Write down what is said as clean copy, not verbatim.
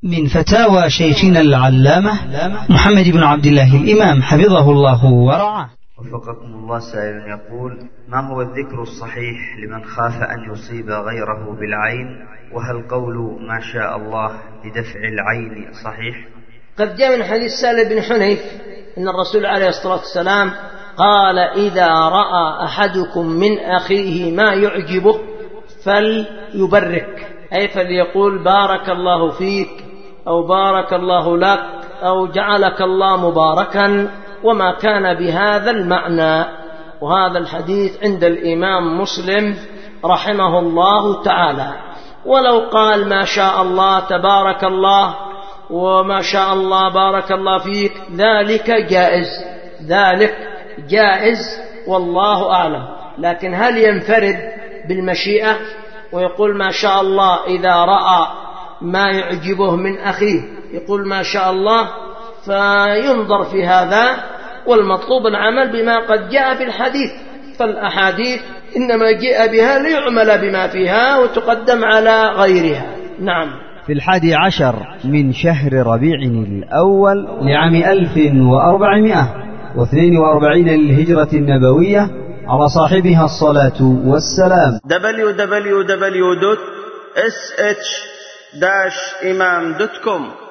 من فتاوى شيخنا العلامة محمد بن عبد الله الإمام حفظه الله ورعاه. وفقكم الله. سائل يقول: ما هو الذكر الصحيح لمن خاف أن يصيب غيره بالعين؟ وهل قول ما شاء الله لدفع العين صحيح؟ قد جاء من حديث سهل بن حنيف أن الرسول عليه الصلاة والسلام قال: إذا رأى أحدكم من أخيه ما يعجبه فليبرك، أي فليقول بارك الله فيك أو بارك الله لك أو جعلك الله مباركا، وما كان بهذا المعنى. وهذا الحديث عند الإمام مسلم رحمه الله تعالى. ولو قال ما شاء الله تبارك الله وما شاء الله بارك الله فيك ذلك جائز، ذلك جائز والله أعلم. لكن هل ينفرد بالمشيئة ويقول ما شاء الله إذا رأى ما يعجبه من أخيه يقول ما شاء الله؟ فينظر في هذا، والمطلوب العمل بما قد جاء في الحديث، فالأحاديث إنما جاء بها ليعمل بما فيها وتقدم على غيرها. نعم. في 11 من شهر ربيع الأول لعام 1442 للهجرة النبوية على صاحبها الصلاة والسلام. www.sh-imam.com